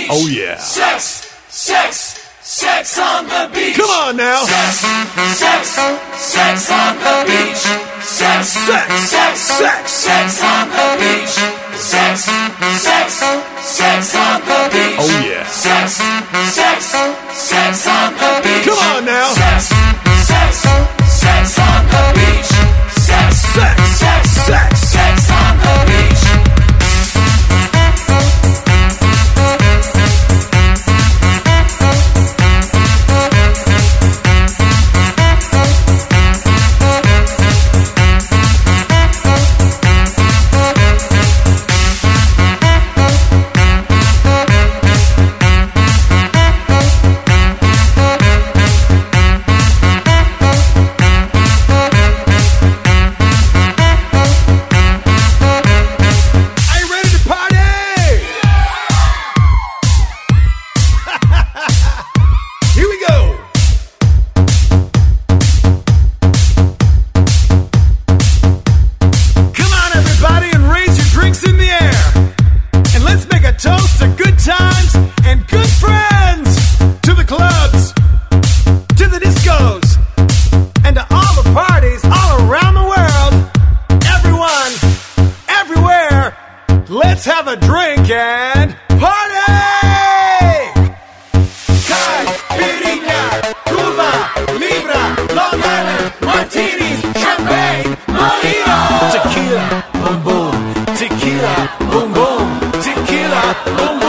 beach. Oh, yeah. Sex, sex, sex on the beach. Come on now. Sex, sex, sex on the beach. Sex, Sex, sex, sex. sex on the beach. Sex, sex, sex on the beach. Oh, yeah. Sex, sex, sex on the beach. Come on now. Sex, sex, sex on the beach. Sex, Sex, sex, sex. sex on the beach. Are you ready to party? Here we go. Come on, everybody, and raise your drinks in the air. And let's make a toast to good times and good friends. To the clubs, to the discos, and to all the parties all around the world. Everyone, everywhere, let's have a drink and party! Caipirinha, Cuba, Libra, Long Island, Martinis, Champagne, Mojito. Tequila, boom boom. Tequila, boom boom. Tequila, boom